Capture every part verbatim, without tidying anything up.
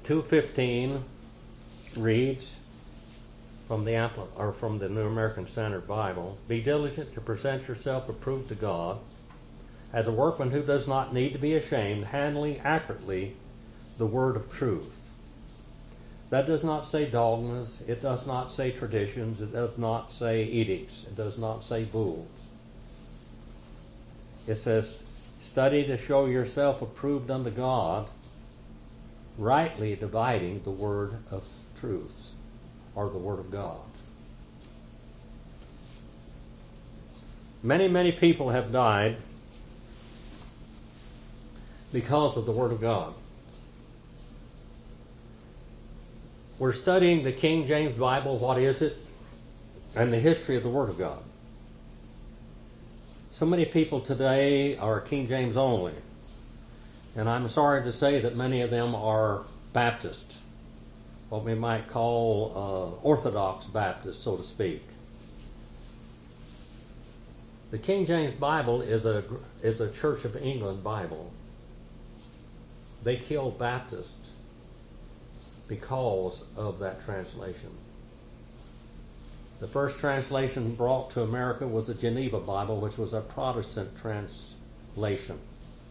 two fifteen reads from the Ampli- or from the New American Standard Bible, "Be diligent to present yourself approved to God, as a workman who does not need to be ashamed, handling accurately the word of truth." That does not say dogmas, it does not say traditions, it does not say edicts, it does not say bulls. It says, study to show yourself approved unto God, rightly dividing the word of truths, or the word of God. Many, many people have died because of the word of God. We're studying the King James Bible, what is it, and the history of the Word of God. So many people today are King James only, and I'm sorry to say that many of them are Baptist, what we might call uh, Orthodox Baptist, so to speak. The King James Bible is a is a Church of England Bible. They killed Baptists because of that translation. The first translation brought to America was the Geneva Bible, which was a Protestant translation.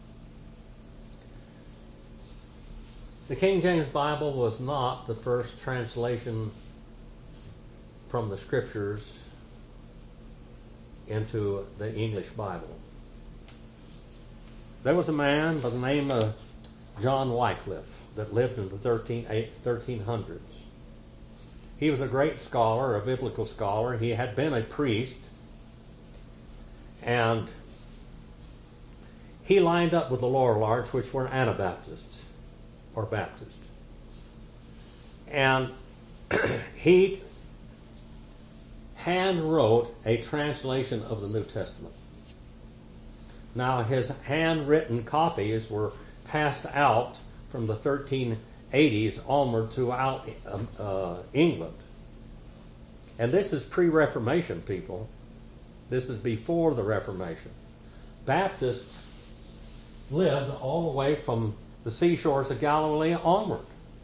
The King James Bible was not the first translation from the Scriptures into the English Bible. There was a man by the name of John Wycliffe that lived in the thirteen hundreds. He was a great scholar, a biblical scholar. He had been a priest, and he lined up with the Lorillards, which were Anabaptists or Baptists. And he hand wrote a translation of the New Testament. Now, his handwritten copies were passed out from the thirteen eighties onward throughout uh, England. And this is pre-Reformation, people. This is before the Reformation. Baptists lived all the way from the seashores of Galilee onward.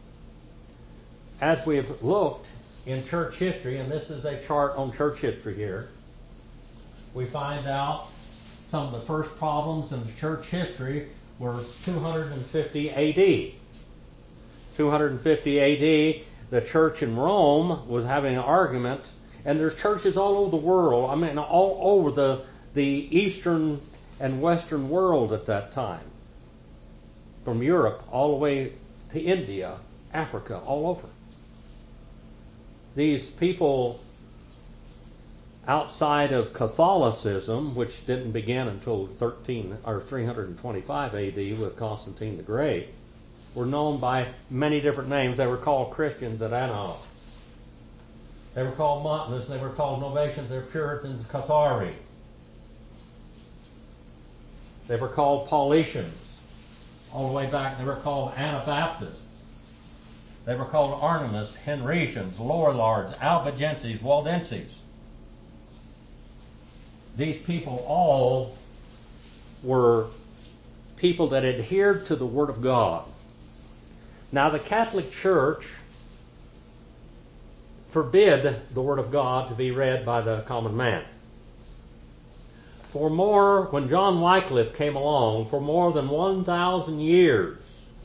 As we've looked in church history, and this is a chart on church history here, we find out some of the first problems in the church history were two fifty A D. two fifty A D, the church in Rome was having an argument, and there's churches all over the world, I mean all over the, the eastern and western world at that time. From Europe all the way to India, Africa, all over. These people outside of Catholicism, which didn't begin until thirteen or three twenty-five A D with Constantine the Great, were known by many different names. They were called Christians at Antioch. They were called Montanists. They were called Novatians. They were Puritans, Cathari. They were called Paulicians. All the way back, they were called Anabaptists. They were called Arnamists, Henricians, Lorillards, Albigenses, Waldenses. These people all were people that adhered to the Word of God. Now, the Catholic Church forbid the Word of God to be read by the common man. For more, when John Wycliffe came along, for more than one thousand years,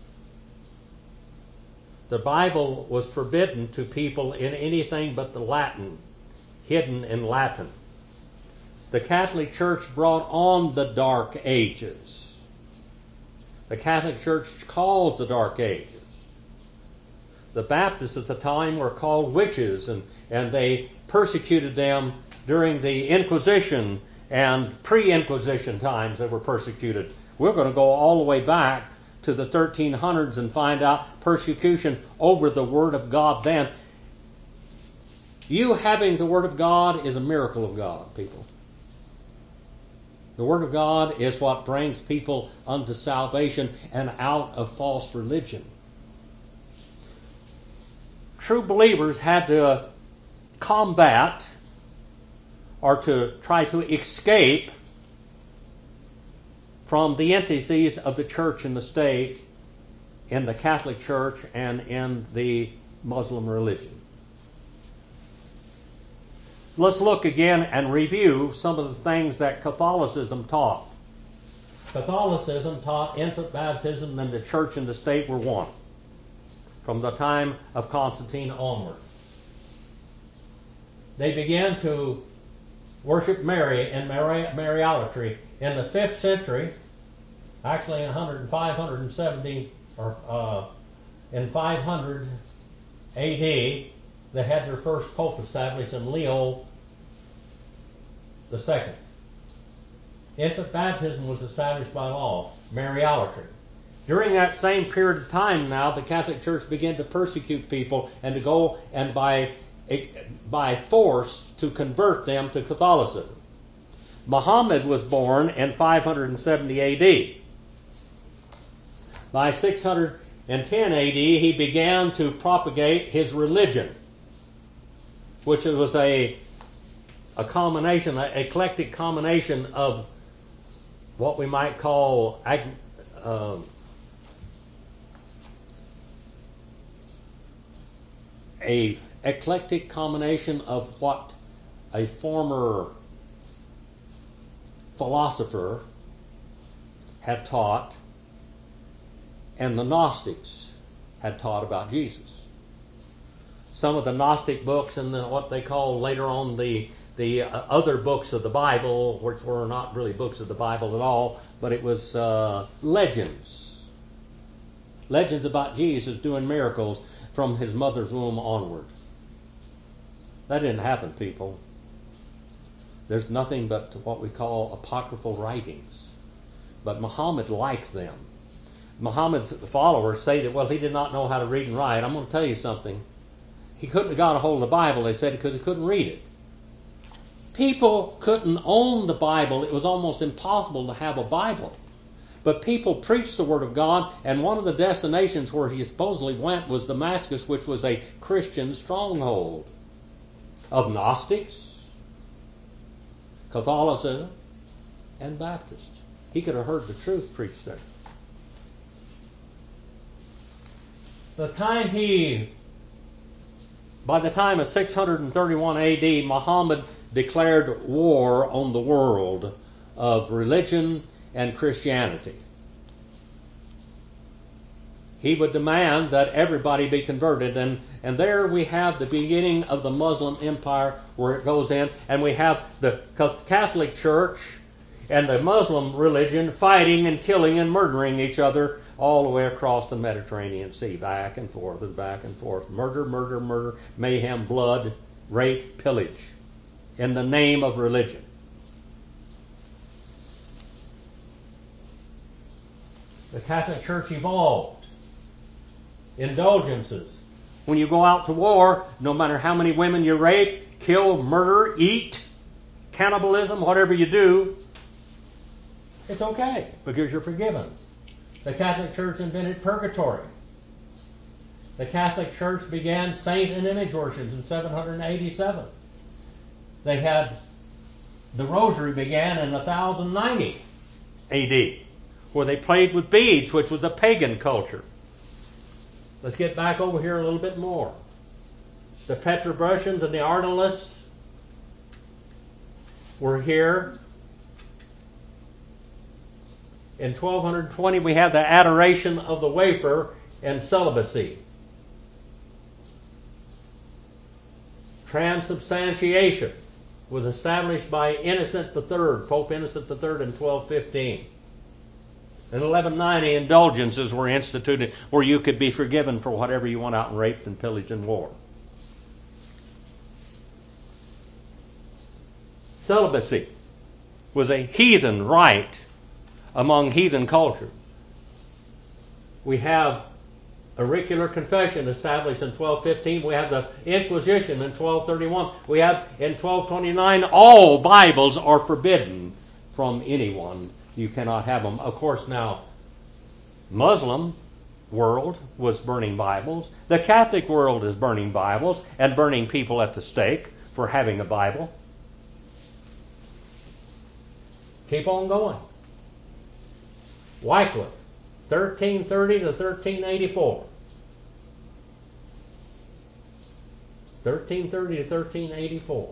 the Bible was forbidden to people in anything but the Latin, hidden in Latin. The Catholic Church brought on the Dark Ages. The Catholic Church called the Dark Ages. The Baptists at the time were called witches, and, and they persecuted them during the Inquisition and pre-Inquisition times. They were persecuted. We're going to go all the way back to the thirteen hundreds and find out persecution over the Word of God then. You having the Word of God is a miracle of God, people. The Word of God is what brings people unto salvation and out of false religion. True believers had to combat or to try to escape from the entities of the church and the state in the Catholic Church and in the Muslim religion. Let's look again and review some of the things that Catholicism taught. Catholicism taught infant baptism and the church and the state were one from the time of Constantine onward. They began to worship Mary in Mary, Mariolatry. In the fifth century, actually in five hundred seventy, or uh, in five hundred A D, they had their first pope established in Leo the Second. Infant baptism was established by law, Mariolatry. During that same period of time now, the Catholic Church began to persecute people and to go and by, by force to convert them to Catholicism. Muhammad was born in five hundred seventy A D. By six hundred ten A D, he began to propagate his religion, which was a, a combination, an eclectic combination of what we might call uh, a eclectic combination of what a former philosopher had taught and the Gnostics had taught about Jesus. Some of the Gnostic books and the, what they call later on the the uh, other books of the Bible, which were not really books of the Bible at all, but it was uh, legends. Legends about Jesus doing miracles from his mother's womb onward. That didn't happen, people. There's nothing but what we call apocryphal writings. But Muhammad liked them. Muhammad's followers say that, well, he did not know how to read and write. I'm going to tell you something. He couldn't have got a hold of the Bible, they said, because he couldn't read it. People couldn't own the Bible. It was almost impossible to have a Bible. But people preached the Word of God, and one of the destinations where he supposedly went was Damascus, which was a Christian stronghold of Gnostics, Catholicism, and Baptists. He could have heard the truth preached there. The time he, by the time of six hundred thirty-one A D, Muhammad declared war on the world of religion and Christianity. He would demand that everybody be converted, and, and there we have the beginning of the Muslim empire where it goes in, and we have the Catholic Church and the Muslim religion fighting and killing and murdering each other all the way across the Mediterranean Sea, back and forth and back and forth. Murder, murder, murder, mayhem, blood, rape, pillage, in the name of religion. The Catholic Church evolved. Indulgences. When you go out to war, no matter how many women you rape, kill, murder, eat, cannibalism, whatever you do, it's okay because you're forgiven. The Catholic Church invented purgatory. The Catholic Church began saint and image worship in seven hundred eighty-seven. They had the Rosary began in one thousand ninety A D, where they played with beads, which was a pagan culture. Let's get back over here a little bit more. The Petrobrusians and the Ardenists were here. In twelve twenty, we have the adoration of the wafer and celibacy. Transubstantiation was established by Innocent the Third, Pope Innocent the Third, in twelve fifteen. In eleven ninety, indulgences were instituted where you could be forgiven for whatever you went out and raped and pillaged and war. Celibacy was a heathen rite among heathen culture. We have auricular confession established in twelve fifteen. We have the Inquisition in twelve thirty-one. We have in twelve twenty-nine, all Bibles are forbidden from anyone. You cannot have them. Of course, now, Muslim world was burning Bibles. The Catholic world is burning Bibles and burning people at the stake for having a Bible. Keep on going. Wycliffe thirteen thirty to thirteen eighty-four. thirteen thirty to thirteen eighty-four.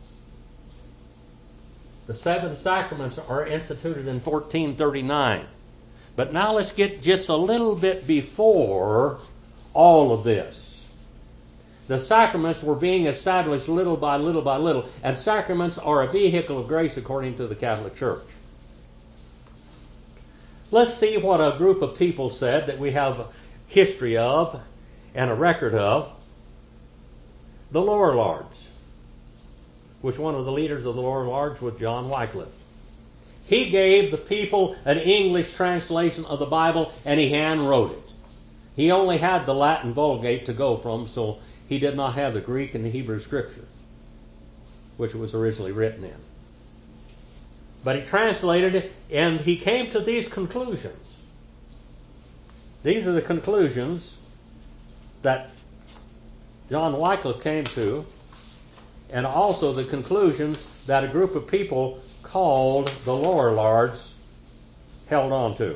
The seven sacraments are instituted in fourteen thirty-nine. But now let's get just a little bit before all of this. The sacraments were being established little by little by little, and sacraments are a vehicle of grace according to the Catholic Church. Let's see what a group of people said that we have a history of and a record of. The Lower Lords, which one of the leaders of the Lower Lords was John Wycliffe. He gave the people an English translation of the Bible, and he hand wrote it. He only had the Latin Vulgate to go from, so he did not have the Greek and the Hebrew Scripture, which it was originally written in. But he translated it, and he came to these conclusions. These are the conclusions that John Wycliffe came to, and also the conclusions that a group of people called the Lower Lords held on to.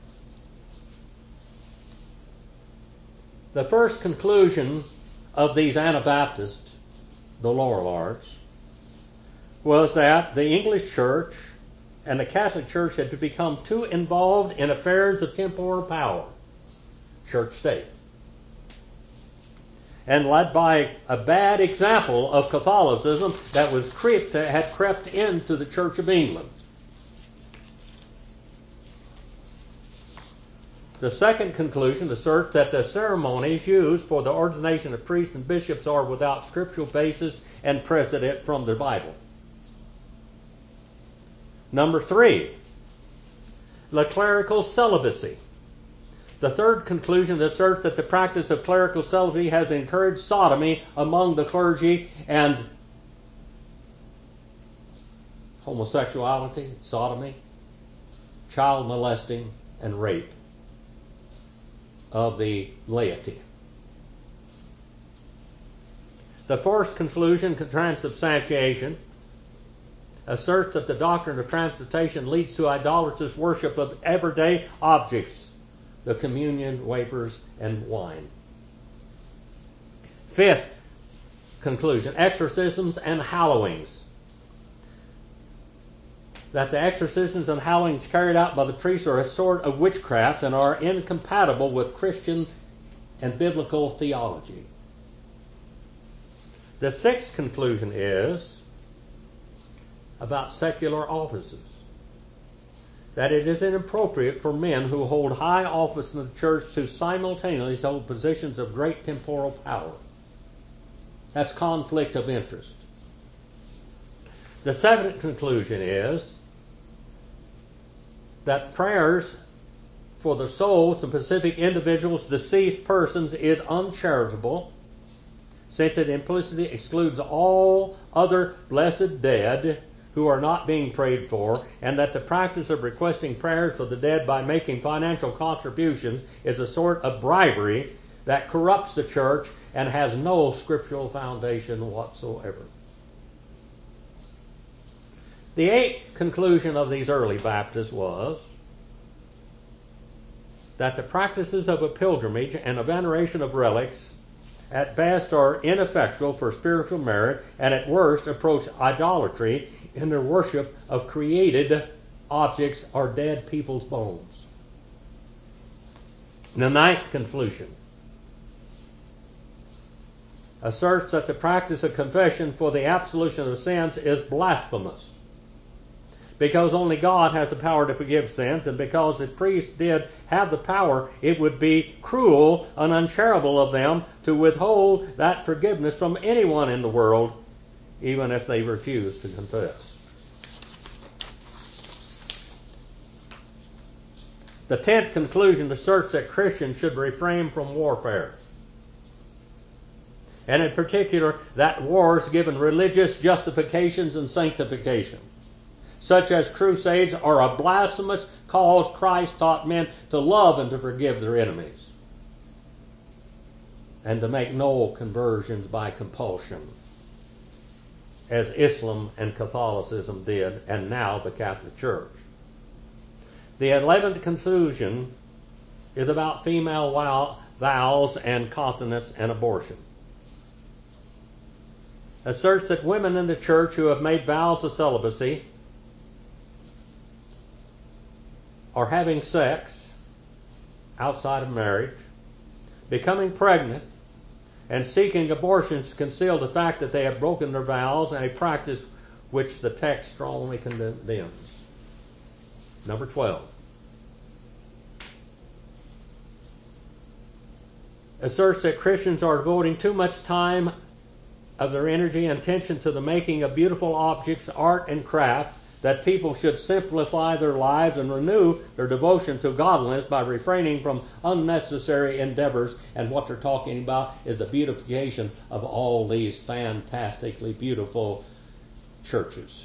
The first conclusion of these Anabaptists, the Lower Lords, was that the English Church and the Catholic Church had to become too involved in affairs of temporal power, church-state, and led by a bad example of Catholicism that was crept, had crept into the Church of England. The second conclusion asserts that the ceremonies used for the ordination of priests and bishops are without scriptural basis and precedent from the Bible. Number three, the clerical celibacy. The third conclusion asserts that the practice of clerical celibacy has encouraged sodomy among the clergy and homosexuality, sodomy, child molesting, and rape of the laity. The fourth conclusion, transubstantiation, asserts that the doctrine of transubstantiation leads to idolatrous worship of everyday objects, the communion, wafers, and wine. Fifth conclusion, exorcisms and hallowings. That the exorcisms and hallowings carried out by the priests are a sort of witchcraft and are incompatible with Christian and biblical theology. The sixth conclusion is about secular offices. That it is inappropriate for men who hold high office in the church to simultaneously hold positions of great temporal power. That's conflict of interest. The seventh conclusion is that prayers for the souls of specific individuals, deceased persons, is uncharitable, since it implicitly excludes all other blessed dead who are not being prayed for, and that the practice of requesting prayers for the dead by making financial contributions is a sort of bribery that corrupts the church and has no scriptural foundation whatsoever. The eighth conclusion of these early Baptists was that the practices of a pilgrimage and a veneration of relics at best are ineffectual for spiritual merit, and at worst approach idolatry in their worship of created objects or dead people's bones. The ninth conclusion asserts that the practice of confession for the absolution of sins is blasphemous, because only God has the power to forgive sins, and because if priests did have the power, it would be cruel and uncharitable of them to withhold that forgiveness from anyone in the world, even if they refuse to confess. The tenth conclusion asserts that Christians should refrain from warfare, and in particular that wars given religious justifications and sanctification, such as crusades, are a blasphemous cause. Christ taught men to love and to forgive their enemies, and to make no conversions by compulsion, as Islam and Catholicism did, and now the Catholic Church. The eleventh conclusion is about female vows and continence and abortion. Asserts that women in the church who have made vows of celibacy are having sex outside of marriage, becoming pregnant, and seeking abortions to conceal the fact that they have broken their vows, and a practice which the text strongly condemns. Number twelve. Asserts that Christians are devoting too much time of their energy and attention to the making of beautiful objects, art, and craft, that people should simplify their lives and renew their devotion to godliness by refraining from unnecessary endeavors. And what they're talking about is the beautification of all these fantastically beautiful churches.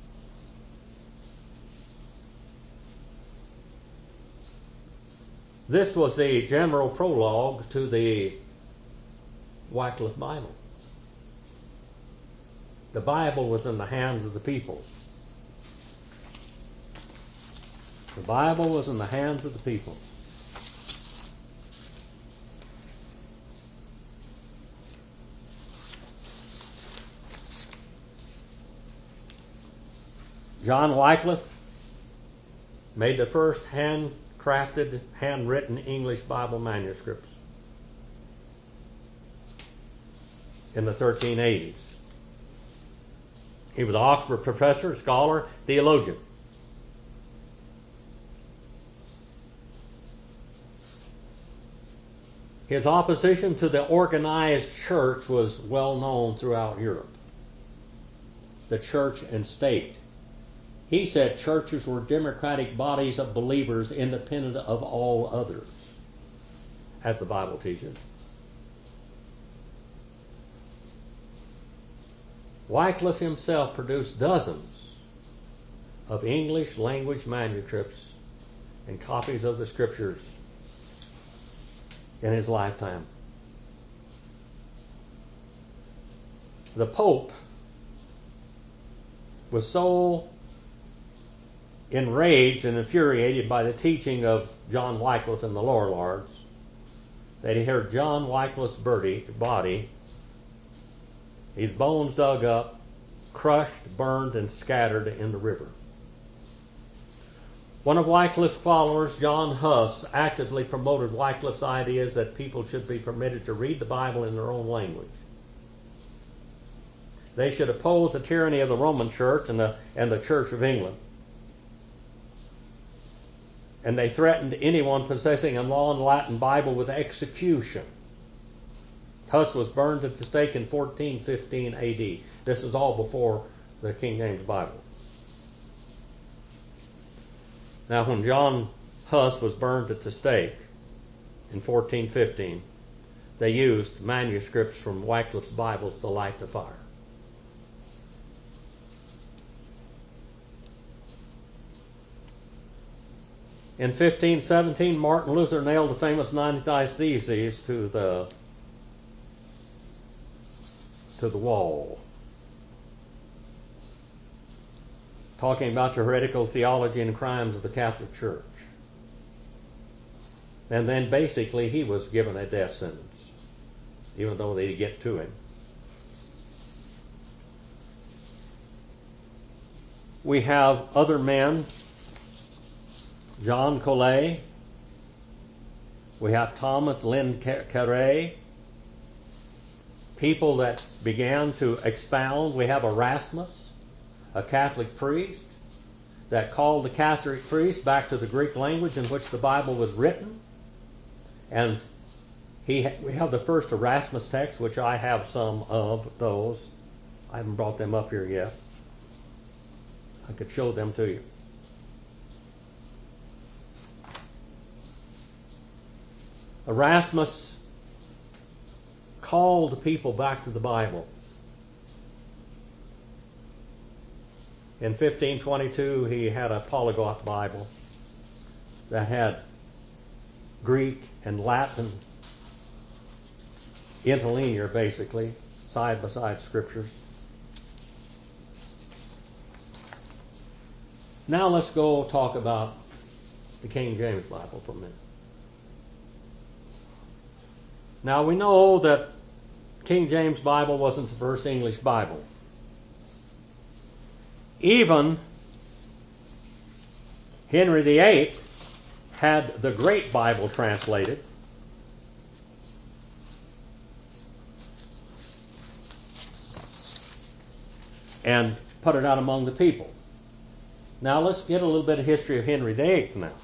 This was the general prologue to the Wycliffe Bible. The Bible was in the hands of the people. The Bible was in the hands of the people. John Wycliffe made the first handcrafted, handwritten English Bible manuscripts in the thirteen eighties. He was an Oxford professor, scholar, theologian. His opposition to the organized church was well known throughout Europe. The church and state. He said churches were democratic bodies of believers independent of all others, as the Bible teaches. Wycliffe himself produced dozens of English language manuscripts and copies of the scriptures in his lifetime. The Pope was so enraged and infuriated by the teaching of John Wycliffe and the Lower Lords that he heard John Wycliffe's body, his bones dug up, crushed, burned, and scattered in the river. One of Wycliffe's followers, John Huss, actively promoted Wycliffe's ideas that people should be permitted to read the Bible in their own language. They should oppose the tyranny of the Roman Church and the, and the Church of England. And they threatened anyone possessing a non-Latin Bible with execution. Huss was burned at the stake in fourteen fifteen A D. This is all before the King James Bible. Now, when John Huss was burned at the stake in fourteen fifteen, they used manuscripts from Wycliffe's Bibles to light the fire. In fifteen seventeen, Martin Luther nailed the famous ninety-nine Theses to the to the wall, talking about the heretical theology and crimes of the Catholic Church. And then basically he was given a death sentence, even though they didn't get to him. We have other men, John Colet, we have Thomas Lynn Carre, people that began to expound. We have Erasmus, a Catholic priest, that called the Catholic priest back to the Greek language in which the Bible was written. And he, we have the first Erasmus text, which I have some of those. I haven't brought them up here yet. I could show them to you. Erasmus called the people back to the Bible. In fifteen twenty-two, he had a polyglot Bible that had Greek and Latin interlinear, basically, side by side scriptures. Now let's go talk about the King James Bible for a minute. Now we know that King James Bible wasn't the first English Bible. Even Henry the Eighth had the Great Bible translated. And put it out among the people. Now let's get a little bit of history of Henry the Eighth now.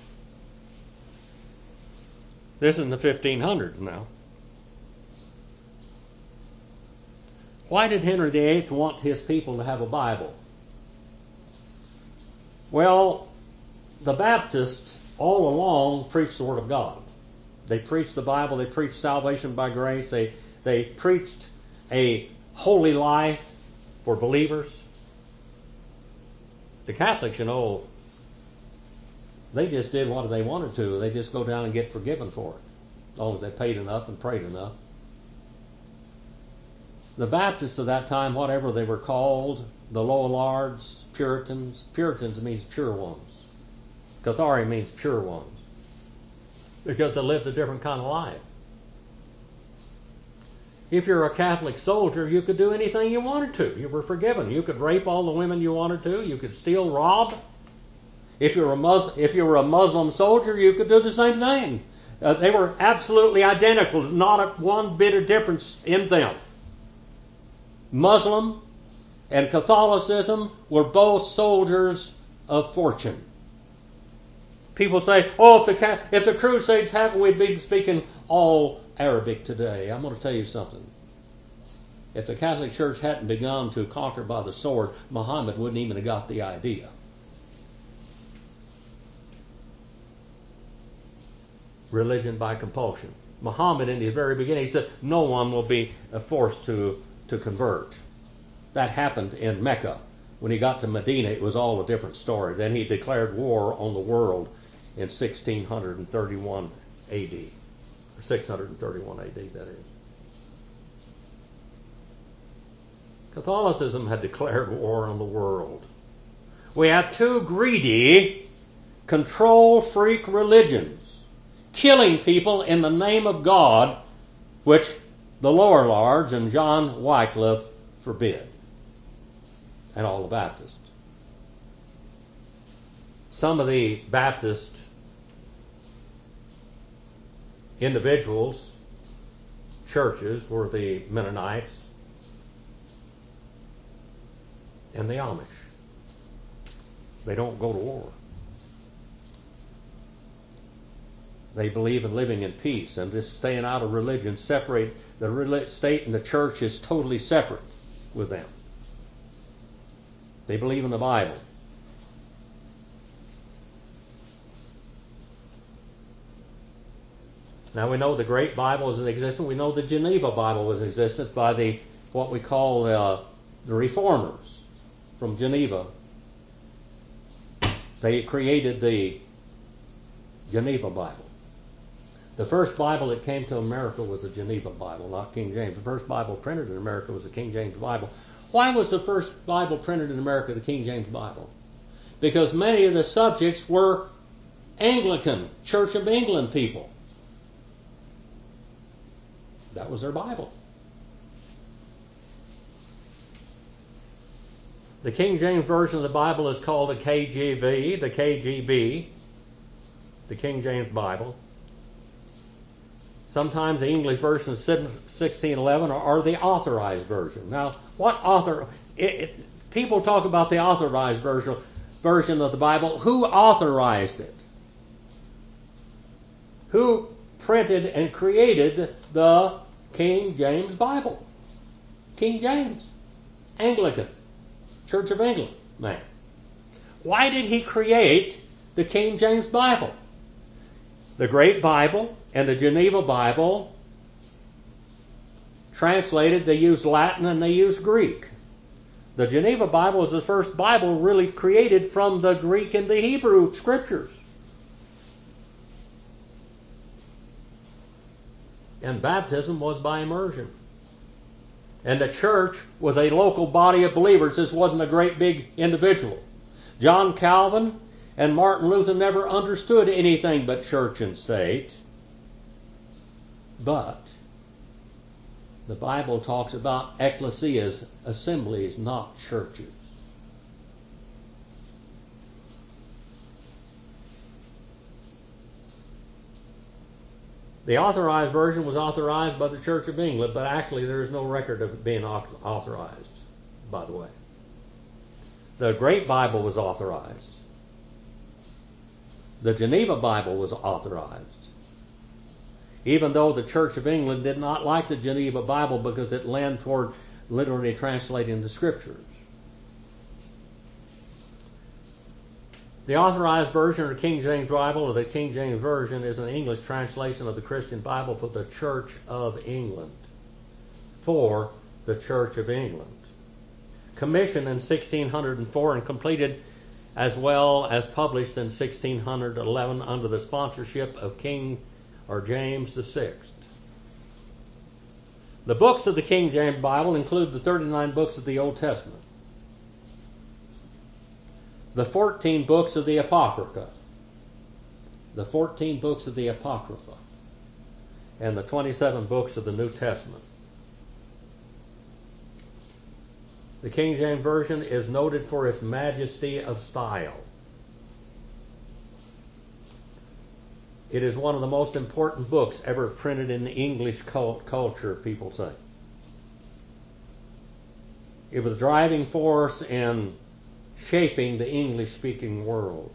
This is in the fifteen hundreds now. Why did Henry the Eighth want his people to have a Bible? Well, the Baptists all along preached the Word of God. They preached the Bible. They preached salvation by grace. They, they preached a holy life for believers. The Catholics, you know, they just did what they wanted to. They just go down and get forgiven for it, as long as they paid enough and prayed enough. The Baptists of that time, whatever they were called, the Lollards, Puritans, Puritans means pure ones. Cathari means pure ones, because they lived a different kind of life. If you're a Catholic soldier, you could do anything you wanted to. You were forgiven. You could rape all the women you wanted to. You could steal, rob. If you were a Muslim, if you were a Muslim soldier, you could do the same thing. Uh, they were absolutely identical. Not a, one bit of difference in them. Muslim and Catholicism were both soldiers of fortune. People say, "Oh, if the if the Crusades happened, we'd be speaking all Arabic today." I'm going to tell you something. If the Catholic Church hadn't begun to conquer by the sword, Muhammad wouldn't even have got the idea. Religion by compulsion. Muhammad, in the very beginning, he said, no one will be forced to, to convert. That happened in Mecca. When he got to Medina, it was all a different story. Then he declared war on the world in sixteen thirty-one A D. Or six thirty-one A D, that is. Catholicism had declared war on the world. We have two greedy, control freak religions killing people in the name of God, which the Lollards and John Wycliffe forbid, and all the Baptists. Some of the Baptist individuals, churches, were the Mennonites and the Amish. They don't go to war. They believe in living in peace and just staying out of religion. Separate the state and the church is totally separate with them. They believe in the Bible. Now we know the Great Bible is in existence. We know the Geneva Bible was in existence by the what we call uh, the Reformers from Geneva. They created the Geneva Bible. The first Bible that came to America was the Geneva Bible, not King James. The first Bible printed in America was the King James Bible. Why was the first Bible printed in America the King James Bible? Because many of the subjects were Anglican, Church of England people. That was their Bible. The King James Version of the Bible is called the K J V, the K J B, the King James Bible. Sometimes the English version is sixteen eleven or the authorized version. Now, what author? It, it, people talk about the authorized version version of the Bible. Who authorized it? Who printed and created the King James Bible? King James, Anglican, Church of England man. Why did he create the King James Bible? The Great Bible and the Geneva Bible translated, they used Latin and they used Greek. The Geneva Bible was the first Bible really created from the Greek and the Hebrew scriptures. And baptism was by immersion. And the church was a local body of believers. This wasn't a great big individual. John Calvin and Martin Luther never understood anything but church and state. But The Bible talks about ecclesias, assemblies, not churches. The Authorized Version was authorized by the Church of England, but actually there is no record of it being authorized, by the way. The Great Bible was authorized. The Geneva Bible was authorized. Even though the Church of England did not like the Geneva Bible because it leaned toward literally translating the Scriptures. The Authorized Version of the King James Bible, or the King James Version, is an English translation of the Christian Bible for the Church of England. For the Church of England. Commissioned in sixteen oh four and completed as well as published in sixteen eleven under the sponsorship of King or James the Sixth. The books of the King James Bible include the thirty-nine books of the Old Testament, the fourteen books of the Apocrypha, the fourteen books of the Apocrypha, and the twenty-seven books of the New Testament. The King James Version is noted for its majesty of style. It is one of the most important books ever printed in the English culture, people say. It was a driving force in shaping the English-speaking world.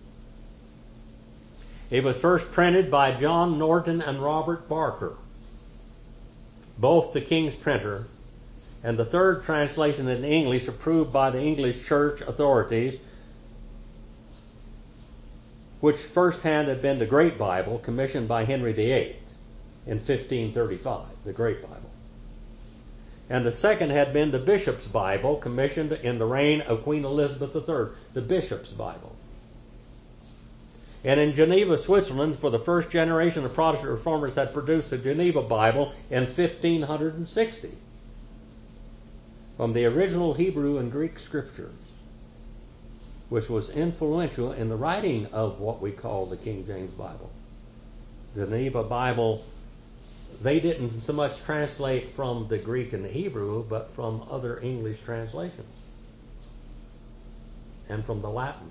It was first printed by John Norton and Robert Barker, both the King's printer, and the third translation in English approved by the English church authorities, which firsthand had been the Great Bible, commissioned by Henry the Eighth in fifteen thirty-five, the Great Bible. And the second had been the Bishop's Bible, commissioned in the reign of Queen Elizabeth the Third, the Bishop's Bible. And in Geneva, Switzerland, for the first generation of Protestant reformers had produced the Geneva Bible in fifteen sixty from the original Hebrew and Greek scriptures, which was influential in the writing of what we call the King James Bible. The Geneva Bible, they didn't so much translate from the Greek and the Hebrew, but from other English translations and from the Latin.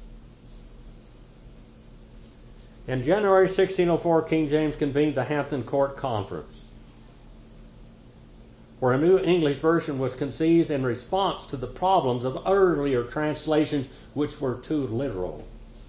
In January sixteen oh four, King James convened the Hampton Court Conference, where a new English version was conceived in response to the problems of earlier translations which were too literal.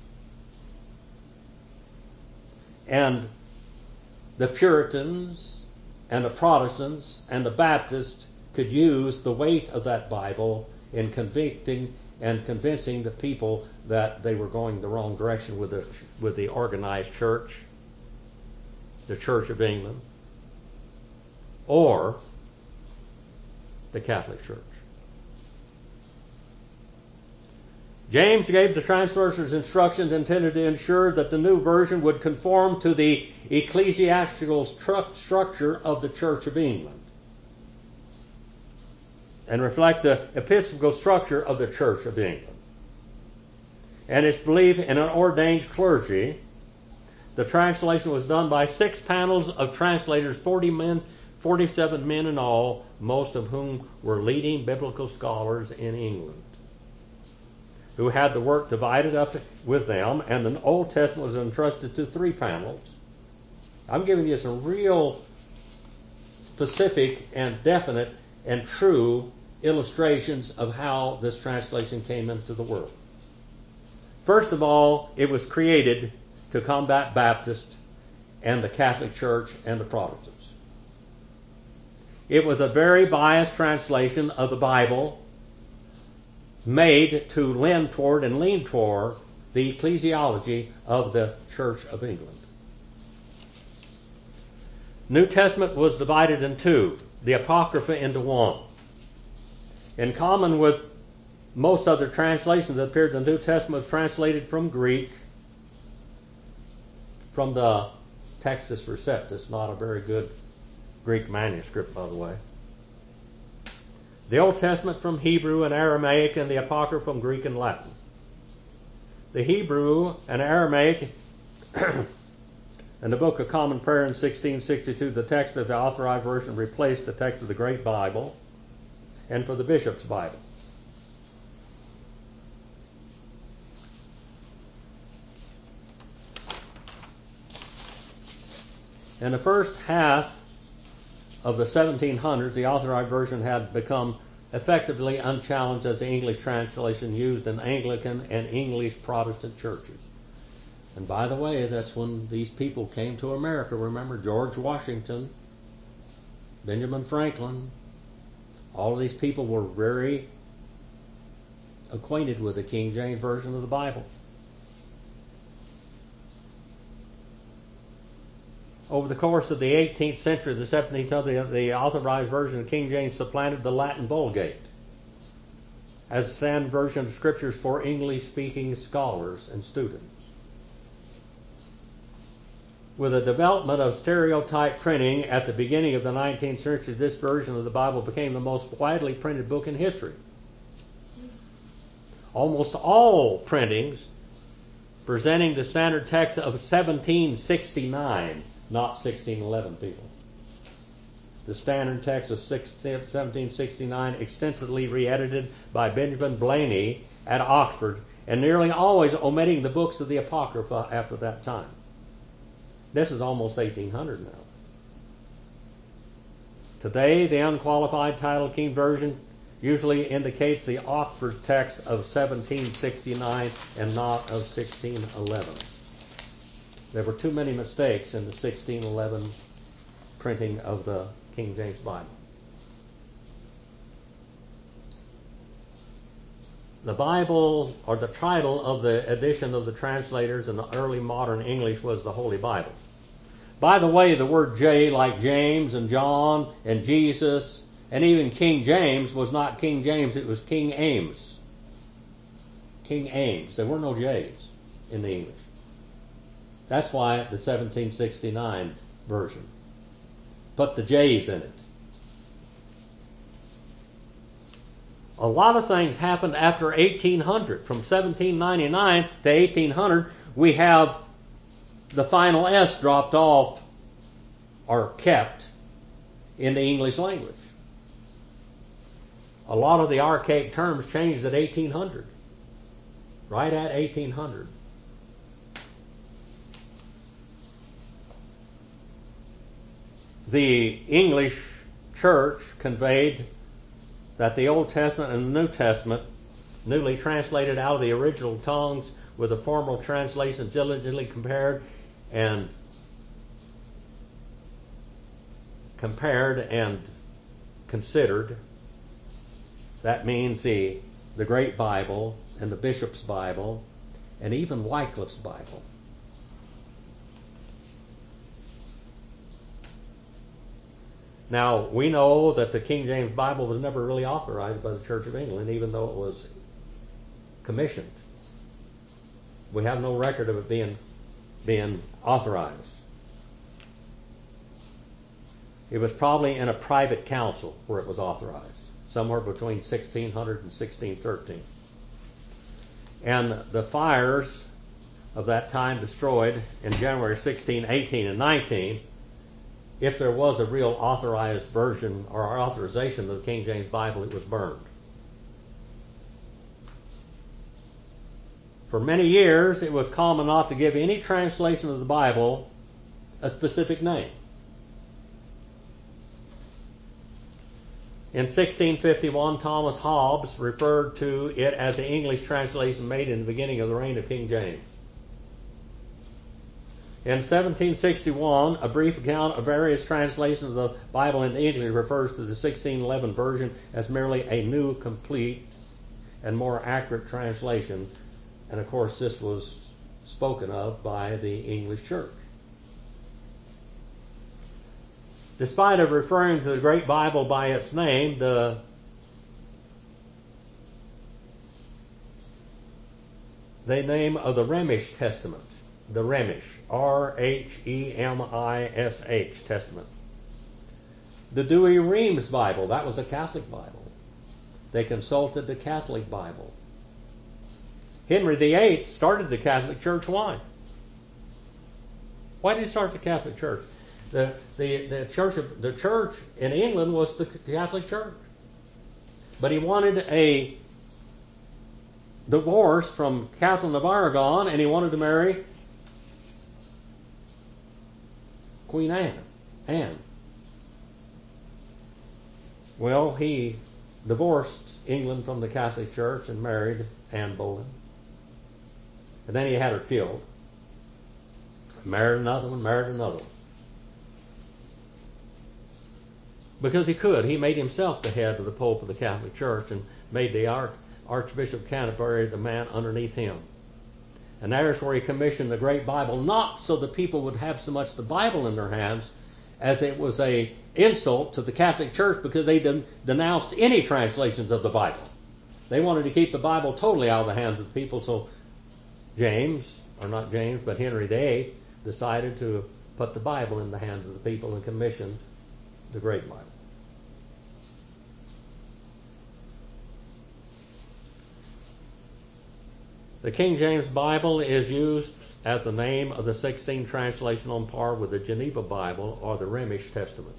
And the Puritans and the Protestants and the Baptists could use the weight of that Bible in convicting and convincing the people that they were going the wrong direction with the, with the organized church, the Church of England, or the Catholic Church. James gave the translators instructions intended to ensure that the new version would conform to the ecclesiastical stru- structure of the Church of England and reflect the episcopal structure of the Church of England and its belief in an ordained clergy. The translation was done by six panels of translators, forty men, forty-seven men in all, most of whom were leading biblical scholars in England, who had the work divided up with them, and the Old Testament was entrusted to three panels. I'm giving you some real specific and definite and true illustrations of how this translation came into the world. First of all, it was created to combat Baptists and the Catholic Church and the Protestants. It was a very biased translation of the Bible, made to lend toward and lean toward the ecclesiology of the Church of England. New Testament was divided in two, the Apocrypha into one. In common with most other translations that appeared in the New Testament, was translated from Greek, from the Textus Receptus, not a very good Greek manuscript, by the way. The Old Testament from Hebrew and Aramaic, and the Apocrypha from Greek and Latin. The Hebrew and Aramaic In the Book of Common Prayer in sixteen sixty-two, the text of the Authorized Version replaced the text of the Great Bible and for the Bishop's Bible. In the first half of the seventeen hundreds, the Authorized Version had become effectively unchallenged as the English translation used in Anglican and English Protestant churches. And by the way, that's when these people came to America. Remember George Washington, Benjamin Franklin. All of these people were very acquainted with the King James Version of the Bible. Over the course of the eighteenth century, the seventeenth century, the Authorized Version of King James supplanted the Latin Vulgate as a standard version of scriptures for English-speaking scholars and students. With the development of stereotype printing at the beginning of the nineteenth century, this version of the Bible became the most widely printed book in history. Almost all printings presenting the standard text of seventeen sixty-nine, not sixteen eleven, people. The standard text of seventeen sixty-nine, extensively re-edited by Benjamin Blayney at Oxford, and nearly always omitting the books of the Apocrypha after that time. This is almost eighteen hundred now. Today, the unqualified title King Version usually indicates the Oxford text of seventeen sixty-nine and not of sixteen eleven. There were too many mistakes in the sixteen eleven printing of the King James Bible. The Bible, or the title of the edition of the translators in the early modern English, was the Holy Bible. By the way, the word J, like James and John and Jesus and even King James, was not King James, it was King Ames. King Ames. There were no J's in the English. That's why the seventeen sixty-nine version put the J's in it. A lot of things happened after eighteen hundred. From seventeen ninety-nine to eighteen hundred, we have the final S dropped off or kept in the English language. A lot of the archaic terms changed at eighteen hundred. Right at eighteen hundred. The English church conveyed that the Old Testament and the New Testament, newly translated out of the original tongues with the formal translations diligently compared and compared and considered. That means the, the Great Bible and the Bishop's Bible and even Wycliffe's Bible. Now, we know that the King James Bible was never really authorized by the Church of England, even though it was commissioned. We have no record of it being, being authorized. It was probably in a private council where it was authorized, somewhere between sixteen hundred and sixteen thirteen. And the fires of that time destroyed in January sixteen eighteen and nineteen, if there was a real authorized version or authorization of the King James Bible, it was burned. For many years, it was common not to give any translation of the Bible a specific name. In sixteen fifty-one, Thomas Hobbes referred to it as the English translation made in the beginning of the reign of King James. In seventeen sixty-one, a brief account of various translations of the Bible into English refers to the sixteen eleven version as merely a new, complete, and more accurate translation. And of course, this was spoken of by the English Church. Despite of referring to the Great Bible by its name, the the name of the Rhemish Testament, the Rhemish, R H E M I S H Testament. The Douay-Rheims Bible, that was a Catholic Bible. They consulted the Catholic Bible. Henry the Eighth started the Catholic Church. Why? Why did he start the Catholic Church? The, the, the, church of, the church in England was the Catholic Church. But he wanted a divorce from Catherine of Aragon, and he wanted to marry Queen Anne. Anne. Well, he divorced England from the Catholic Church and married Anne Boleyn. And then he had her killed. Married another one, married another one. Because he could. He made himself the head of the Pope of the Catholic Church and made the Arch- Archbishop of Canterbury the man underneath him. And there's where he commissioned the Great Bible, not so the people would have so much the Bible in their hands as it was a insult to the Catholic Church because they den- denounced any translations of the Bible. They wanted to keep the Bible totally out of the hands of the people, so James, or not James, but Henry the Eighth, decided to put the Bible in the hands of the people and commissioned the Great Bible. The King James Bible is used as the name of the sixteenth translation on par with the Geneva Bible or the Rhemish Testament.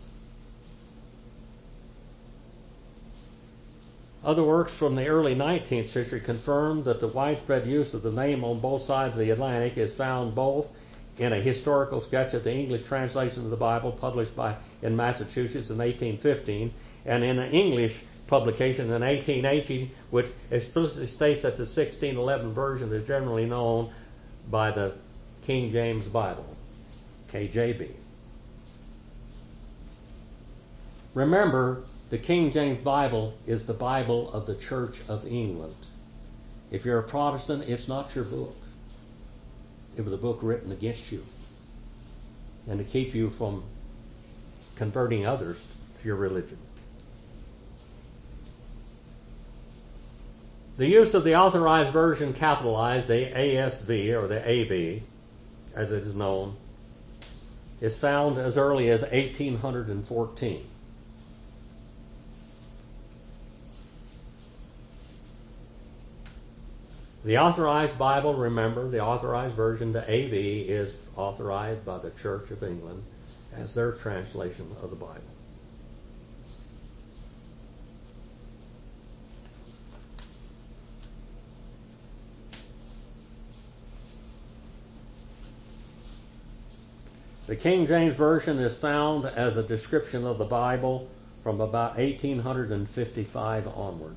Other works from the early nineteenth century confirm that the widespread use of the name on both sides of the Atlantic is found both in a historical sketch of the English translation of the Bible published by in Massachusetts in eighteen fifteen and in an English publication in eighteen eighteen, which explicitly states that the sixteen eleven version is generally known by the King James Bible, K J B. Remember, the King James Bible is the Bible of the Church of England. If you're a Protestant, it's not your book. It was a book written against you and to keep you from converting others to your religion. The use of the Authorized Version capitalized, the A S V or the A V, as it is known, is found as early as eighteen fourteen. The Authorized Bible, remember, the Authorized Version, the A V, is authorized by the Church of England as their translation of the Bible. The King James Version is found as a description of the Bible from about eighteen fifty-five onward.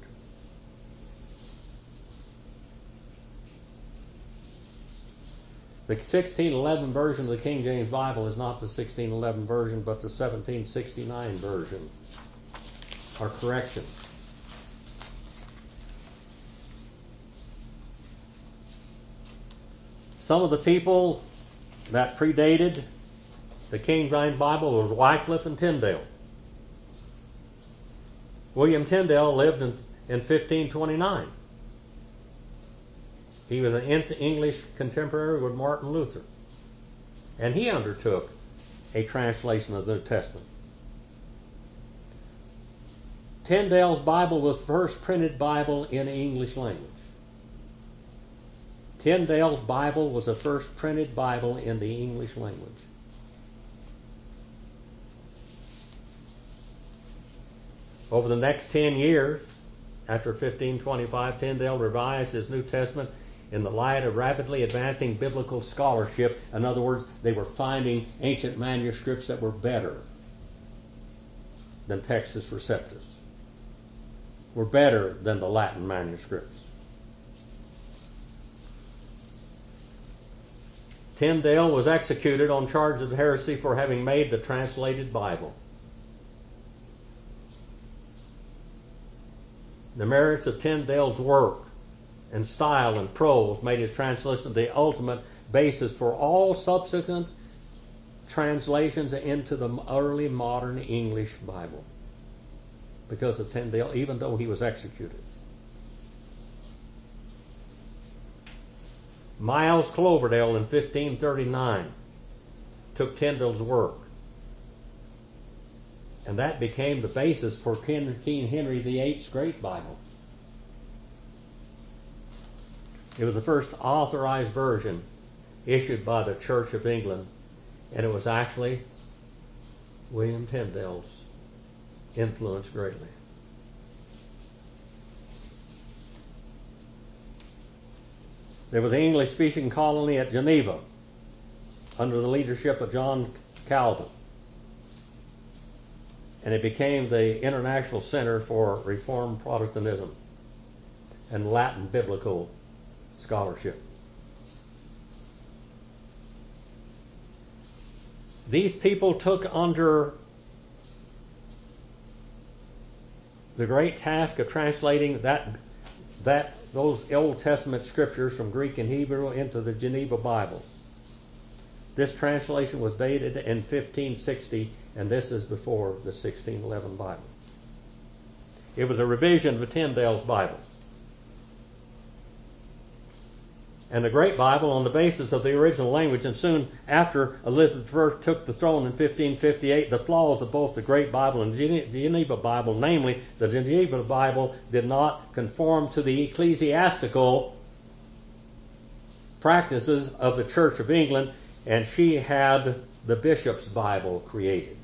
The sixteen eleven version of the King James Bible is not the sixteen eleven version, but the seventeen sixty-nine version, or corrections. Some of the people that predated the King James Bible was Wycliffe and Tyndale. William Tyndale lived in, in fifteen twenty-nine. He was an English contemporary with Martin Luther. And he undertook a translation of the New Testament. Tyndale's Bible was the first printed Bible in English language. Tyndale's Bible was the first printed Bible in the English language. Over the next ten years, after fifteen twenty-five, Tyndale revised his New Testament in the light of rapidly advancing biblical scholarship. In other words, they were finding ancient manuscripts that were better than Textus Receptus, were better than the Latin manuscripts. Tyndale was executed on charge of heresy for having made the translated Bible. The merits of Tyndale's work and style and prose made his translation the ultimate basis for all subsequent translations into the early modern English Bible. Because of Tyndale, even though he was executed. Miles Cloverdale in fifteen thirty-nine took Tyndale's work, and that became the basis for King Henry the Eighth's Great Bible. It was the first authorized version issued by the Church of England And it was actually William Tyndale's influence greatly. There was an English-speaking colony at Geneva under the leadership of John Calvin. And it became the international center for Reformed Protestantism and Latin biblical scholarship. These people took under the great task of translating that that those Old Testament scriptures from Greek and Hebrew into the Geneva Bible. This translation was dated in fifteen sixty, and this is before the sixteen eleven Bible. It was a revision of Tyndale's Bible. And the Great Bible on the basis of the original language, and soon after Elizabeth the First took the throne in fifteen fifty-eight, the flaws of both the Great Bible and the Geneva Bible, namely, the Geneva Bible did not conform to the ecclesiastical practices of the Church of England, and she had the Bishop's Bible created.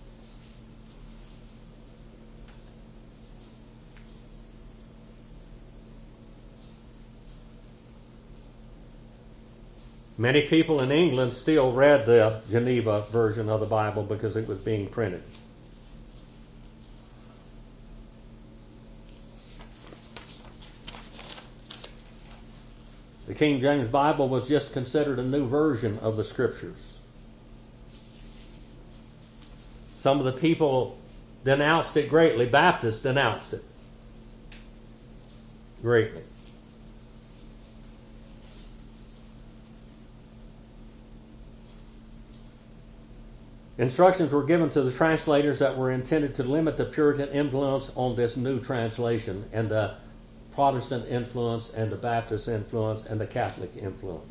Many people in England still read the Geneva version of the Bible because it was being printed. The King James Bible was just considered a new version of the Scriptures. Some of the people denounced it greatly. Baptists denounced it greatly. Instructions were given to the translators that were intended to limit the Puritan influence on this new translation, and the Protestant influence, and the Baptist influence, and the Catholic influence.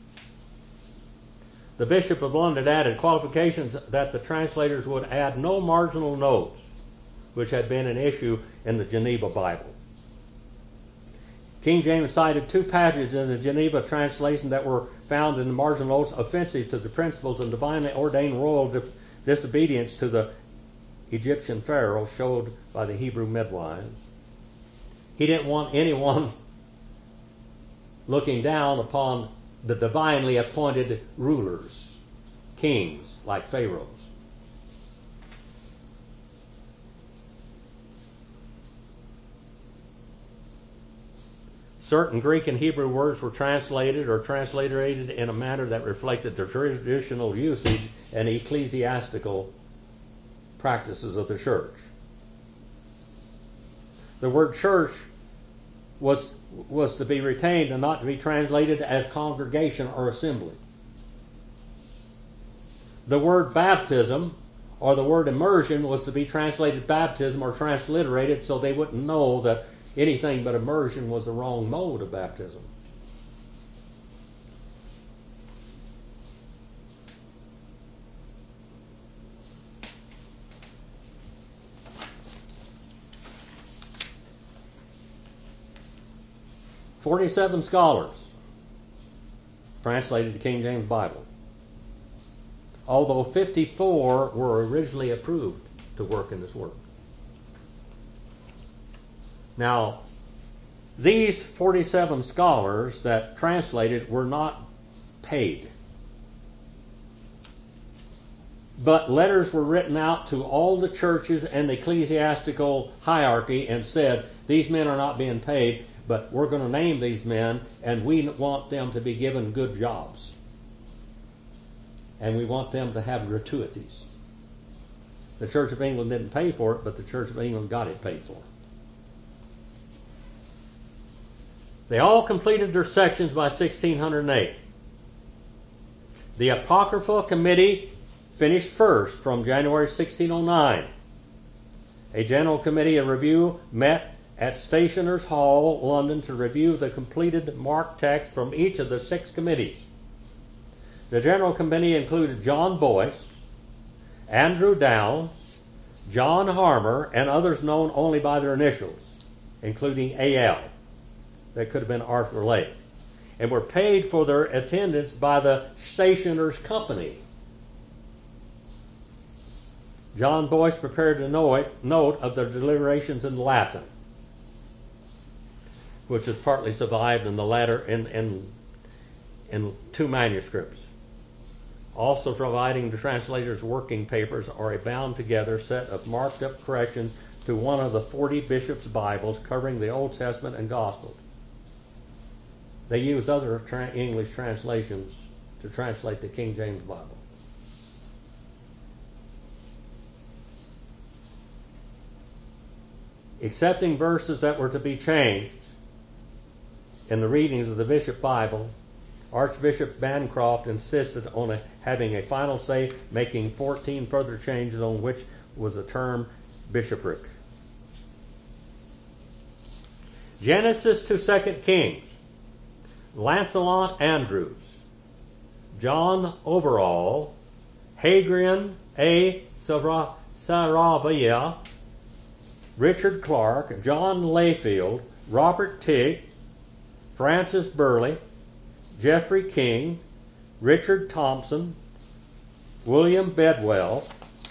The Bishop of London added qualifications that the translators would add no marginal notes, which had been an issue in the Geneva Bible. King James cited two passages in the Geneva translation that were found in the marginal notes offensive to the principles and divinely ordained royal dis- disobedience to the Egyptian pharaoh showed by the Hebrew midwives. He didn't want anyone looking down upon the divinely appointed rulers, kings like pharaohs. Certain Greek and Hebrew words were translated or transliterated in a manner that reflected the traditional usage and ecclesiastical practices of the church. The word church was, was to be retained and not to be translated as congregation or assembly. The word baptism or the word immersion was to be translated baptism or transliterated so they wouldn't know that anything but immersion was the wrong mode of baptism. Forty-seven scholars translated the King James Bible, although fifty-four were originally approved to work in this work. Now, these forty-seven scholars that translated were not paid. But letters were written out to all the churches and the ecclesiastical hierarchy and said, these men are not being paid, but we're going to name these men and we want them to be given good jobs. And we want them to have gratuities. The Church of England didn't pay for it, but the Church of England got it paid for. They all completed their sections by sixteen oh eight. The Apocryphal Committee finished first from January sixteen oh nine. A General Committee of Review met at Stationers' Hall, London, to review the completed marked text from each of the six committees. The General Committee included John Boyce, Andrew Downes, John Harmer, and others known only by their initials, including A L. That could have been Arthur Lake, and were paid for their attendance by the Stationers' Company. John Boyce prepared a note of their deliberations in Latin, which is partly survived in the latter in, in, in two manuscripts. Also providing the translator's working papers are a bound together set of marked up corrections to one of the forty bishops' Bibles covering the Old Testament and Gospels. They used other tra- English translations to translate the King James Bible. Accepting verses that were to be changed in the readings of the Bishop Bible, Archbishop Bancroft insisted on a, having a final say, making fourteen further changes, on which was the term bishopric. Genesis to Second Kings, Lancelot Andrews, John Overall, Hadrian A. Saravia, Richard Clark, John Layfield, Robert Tigg, Francis Burley, Jeffrey King, Richard Thompson, William Bedwell,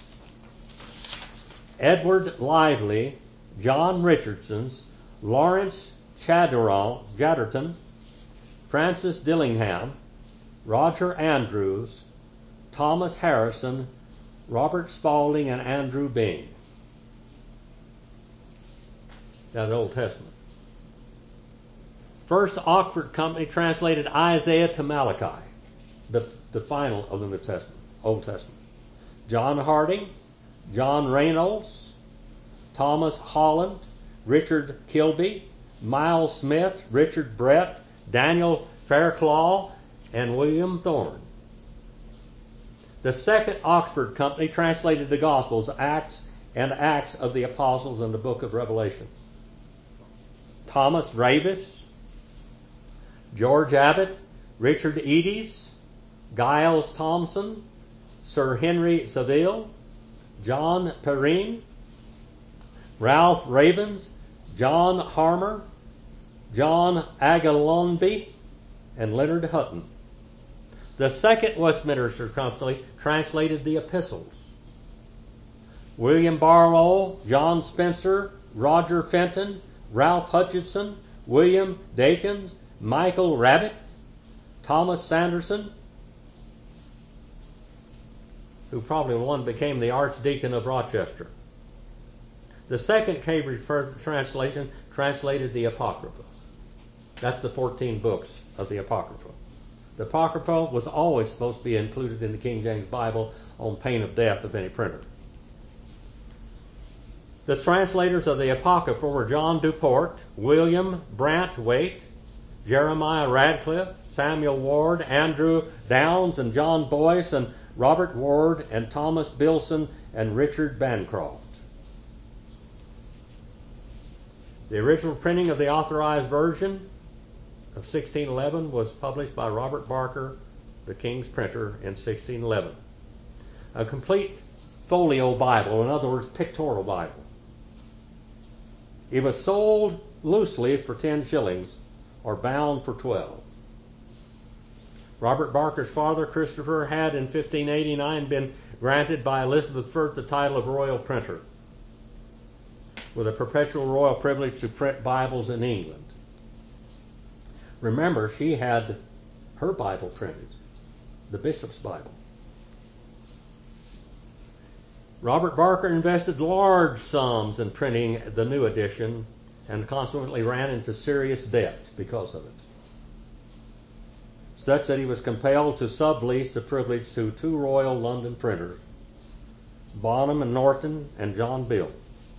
Edward Lively, John Richardson, Lawrence Chatterton, Francis Dillingham, Roger Andrews, Thomas Harrison, Robert Spalding, and Andrew Bing. That's the Old Testament. First Oxford Company translated Isaiah to Malachi, the, the final of the New Testament, Old Testament. John Harding, John Reynolds, Thomas Holland, Richard Kilby, Miles Smith, Richard Brett, Daniel Fairclough, and William Thorne. The Second Oxford Company translated the Gospels, Acts, and Acts of the Apostles and the Book of Revelation. Thomas Ravis, George Abbott, Richard Eades, Giles Thompson, Sir Henry Saville, John Perrine, Ralph Ravens, John Harmer, John Agalonby, and Leonard Hutton. The Second Westminster Company translated the Epistles. William Barlow, John Spencer, Roger Fenton, Ralph Hutchinson, William Dakins, Michael Rabbit, Thomas Sanderson, who probably one became the Archdeacon of Rochester. The Second Cambridge translation translated the Apocrypha. That's the fourteen books of the Apocrypha. The Apocrypha was always supposed to be included in the King James Bible on pain of death of any printer. The translators of the Apocrypha were John Duport, William Brantwaite, Jeremiah Radcliffe, Samuel Ward, Andrew Downs, and John Boyce, and Robert Ward, and Thomas Bilson, and Richard Bancroft. The original printing of the Authorized Version of sixteen eleven was published by Robert Barker, the King's printer, in sixteen eleven. A complete folio Bible, in other words, pictorial Bible. It was sold loosely for ten shillings or bound for twelve. Robert Barker's father, Christopher, had in fifteen eighty-nine been granted by Elizabeth the First the title of royal printer, with a perpetual royal privilege to print Bibles in England. Remember, she had her Bible printed, the Bishop's Bible. Robert Barker invested large sums in printing the new edition and consequently ran into serious debt because of it, such that he was compelled to sublease the privilege to two Royal London printers, Bonham and Norton and John Bill.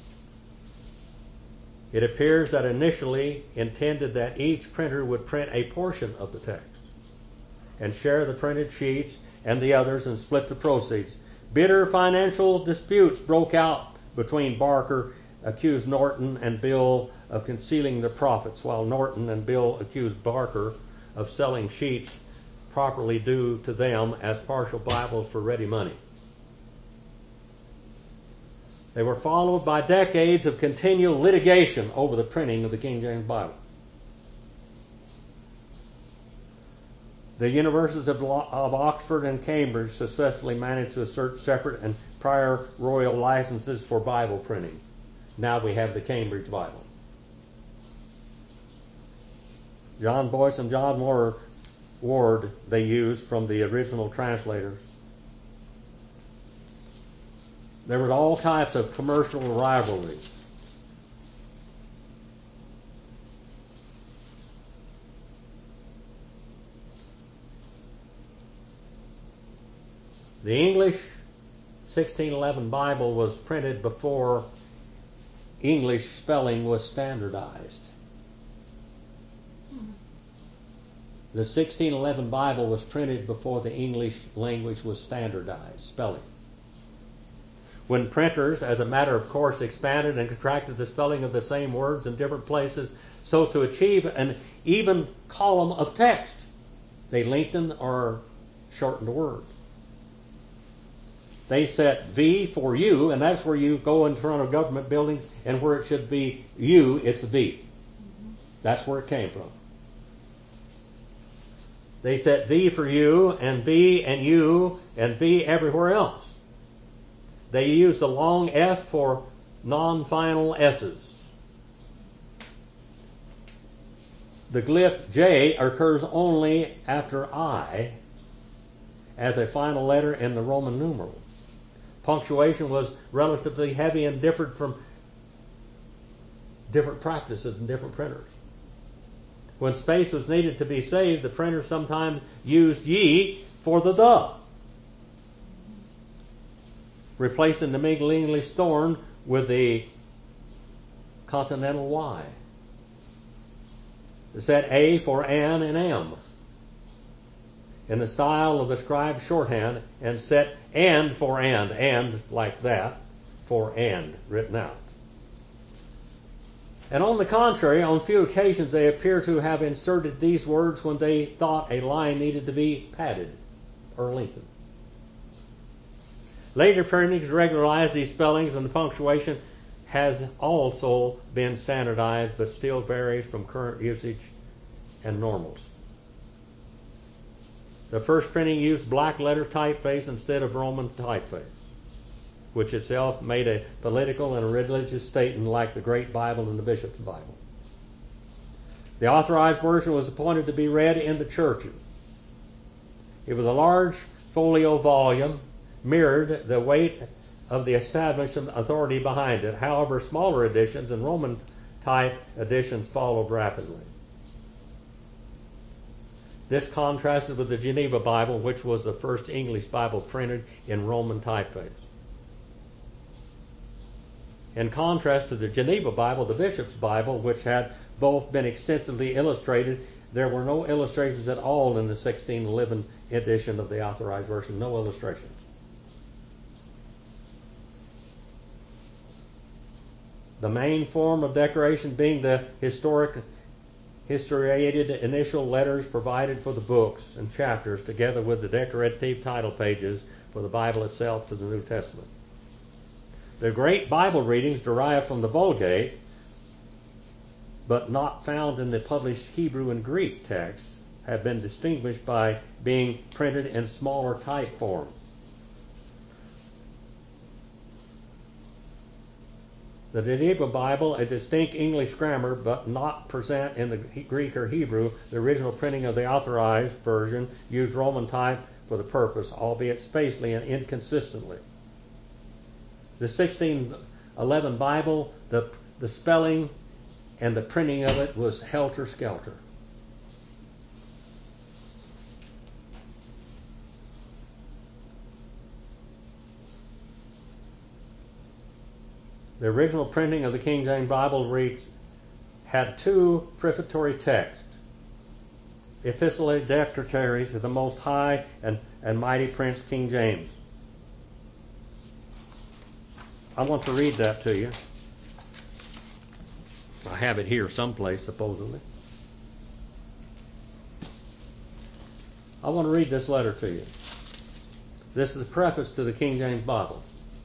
It appears that initially intended that each printer would print a portion of the text and share the printed sheets and the others and split the proceeds. Bitter financial disputes broke out between Barker, accused Norton and Bill of concealing the profits, while Norton and Bill accused Barker of selling sheets properly due to them as partial Bibles for ready money. They were followed by decades of continual litigation over the printing of the King James Bible. The universities of, of Oxford and Cambridge successfully managed to assert separate and prior royal licenses for Bible printing. Now we have the Cambridge Bible. John Boyce and John Ward, Ward they used from the original translators. There was all types of commercial rivalries. The English sixteen eleven Bible was printed before English spelling was standardized. The sixteen eleven Bible was printed before the English language was standardized, spelling. When printers, as a matter of course, expanded and contracted the spelling of the same words in different places, so to achieve an even column of text, they lengthened or shortened words. They set V for you, and that's where you go in front of government buildings, and where it should be U, it's V. That's where it came from. They set V for you, and V and U, and V everywhere else. They use the long F for non-final S's. The glyph J occurs only after I as a final letter in the Roman numeral. Punctuation was relatively heavy and differed from different practices and different printers. When space was needed to be saved, the printers sometimes used ye for the the, replacing the Middle English thorn with the continental Y. It set A for an and am in the style of the scribe shorthand, and set and for and, and like that, for and written out. And on the contrary, on few occasions they appear to have inserted these words when they thought a line needed to be padded or lengthened. Later printings regularized these spellings, and the punctuation has also been standardized, but still varies from current usage and normals. The first printing used black letter typeface instead of Roman typeface, which itself made a political and a religious statement like the Great Bible and the Bishop's Bible. The authorized version was appointed to be read in the churches. It was a large folio volume, mirrored the weight of the establishment authority behind it. However, smaller editions and Roman type editions followed rapidly. This contrasted with the Geneva Bible, which was the first English Bible printed in Roman typeface. In contrast to the Geneva Bible, the Bishop's Bible, which had both been extensively illustrated, there were no illustrations at all in the sixteen eleven edition of the Authorized Version. No illustrations. The main form of decoration being the historic historiated initial letters provided for the books and chapters, together with the decorative title pages for the Bible itself to the New Testament. The great Bible readings derived from the Vulgate, but not found in the published Hebrew and Greek texts, have been distinguished by being printed in smaller type form. The Geneva Bible, a distinct English grammar, but not present in the Greek or Hebrew, the original printing of the Authorized Version, used Roman type for the purpose, albeit spacely and inconsistently. The sixteen eleven Bible, the, the spelling and the printing of it was helter-skelter. The original printing of the King James Bible reads, had two prefatory texts, epistolae declaratory to the Most High and, and Mighty Prince King James. I want to read that to you. I have it here someplace, supposedly. I want to read this letter to you. This is the preface to the King James Bible.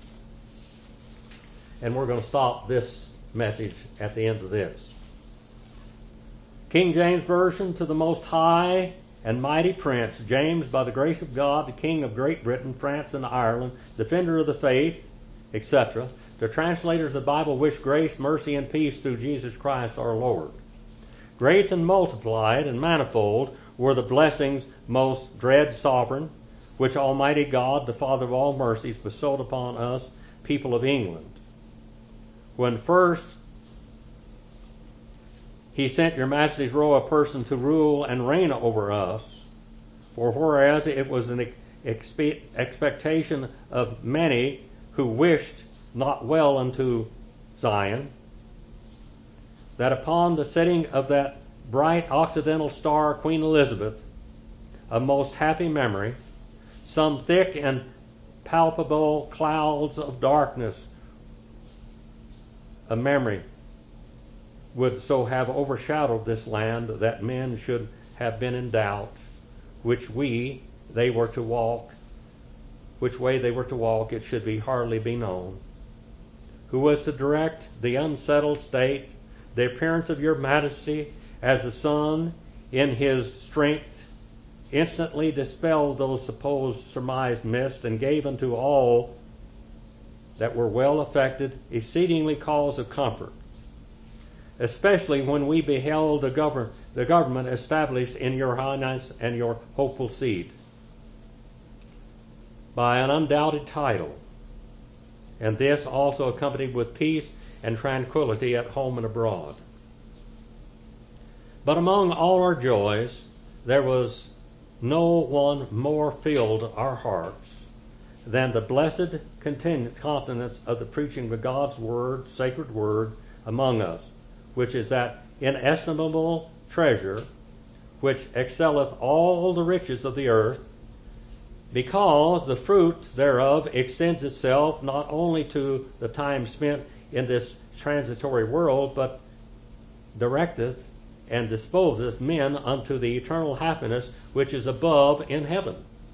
And we're going to stop this message at the end of this. King James Version, to the Most High and mighty prince, James, by the grace of God, the King of Great Britain, France, and Ireland, defender of the faith, et cetera, the translators of the Bible wish grace, mercy, and peace through Jesus Christ our Lord. Great and multiplied and manifold were the blessings, most dread sovereign, which Almighty God, the Father of all mercies, bestowed upon us, people of England. When first He sent your Majesty's royal person to rule and reign over us, for whereas it was an expe- expectation of many who wished not well unto Zion, that upon the setting of that bright occidental star, Queen Elizabeth, of most happy memory, some thick and palpable clouds of darkness of memory would so have overshadowed this land that men should have been in doubt which we they were to walk, which way they were to walk, it should be hardly be known. Who was to direct the unsettled state, the appearance of your majesty as the sun in his strength instantly dispelled those supposed surmised mists, and gave unto all that were well affected exceedingly cause of comfort, especially when we beheld the, govern- the government established in your highness and your hopeful seed by an undoubted title, and this also accompanied with peace and tranquility at home and abroad. But among all our joys, there was no one more filled our hearts than the blessed continence of the preaching of God's word, sacred word, among us, which is that inestimable treasure which excelleth all the riches of the earth, because the fruit thereof extends itself not only to the time spent in this transitory world, but directeth and disposeth men unto the eternal happiness which is above in heaven.